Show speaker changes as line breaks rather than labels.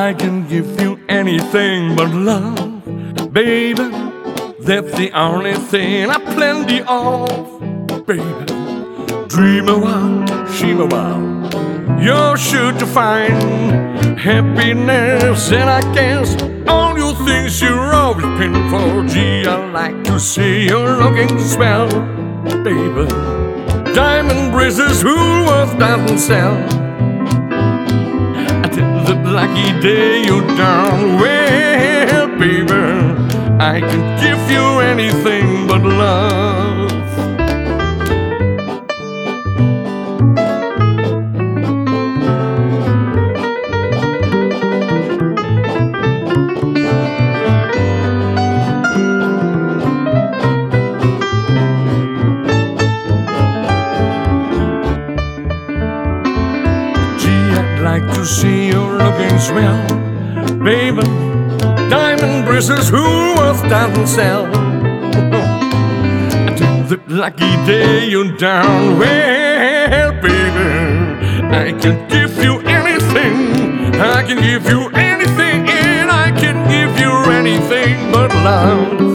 I can give you anything but love, baby. That's the only thing I plenty of, baby. Dream a while, dream a while. You're sure to find happiness, and I guess all your things you're always been for. Gee, I like to see you're looking swell, baby. Diamond bracelets, who else doesn't sell? Until the lucky day you're down, well, baby, I can give you anything but love. Like to see you looking swell, baby. Diamond bracelets, who else doesn't sell? Until the lucky day you're down, well, baby, I can give you anything. I can give you anything, and I can give you anything but love.